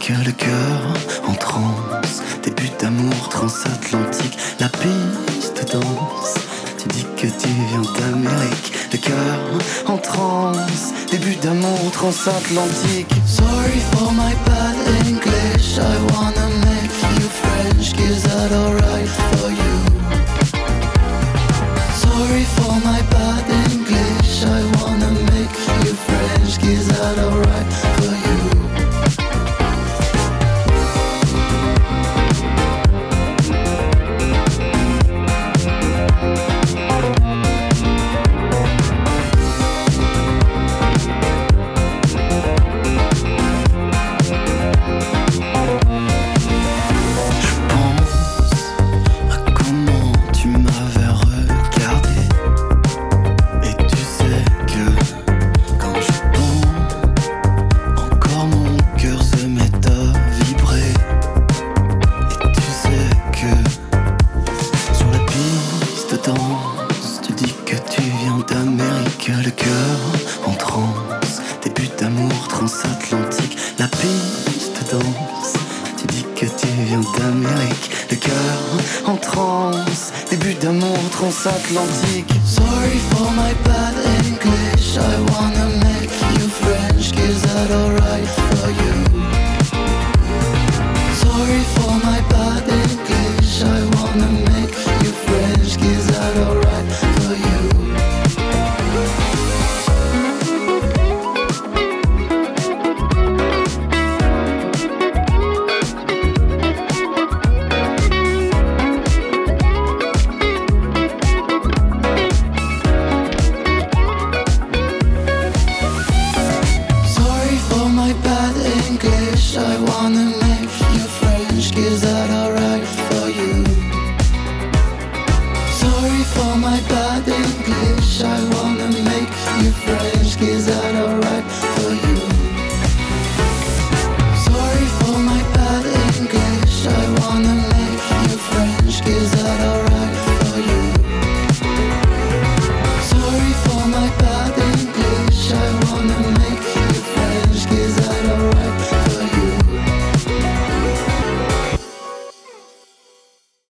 d'Amérique, le cœur en transe. Début d'amour transatlantique, la piste danse. Tu dis que tu viens d'Amérique, le cœur en transe. Début d'amour transatlantique. Sorry for my bad English, I wanna make you French. Is that alright for you? Sorry for my bad English, I wanna make you French. Is that alright for you? Le cœur en transe, début d'amour transatlantique. La piste danse, tu dis que tu viens d'Amérique. Le cœur en transe, début d'amour transatlantique. Sorry for my bad English, I wanna make you French. Is that alright for you? Sorry for my bad English, I wanna make you French. Is that alright for you? I wanna